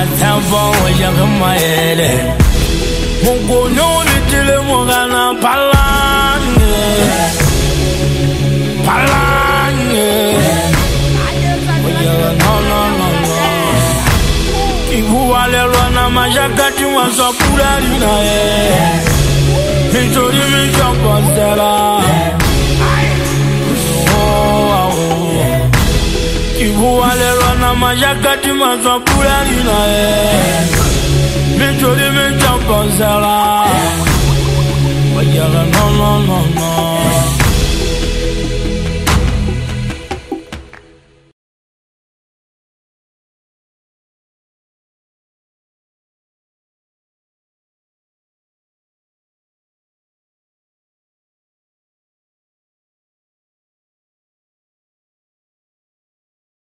tempo Yagamaele Mungo no little Mogana Palange Igualelona Majakati was a Purina into the Michopostella Igualelona Majakati was a Purina into the Michopostella. No.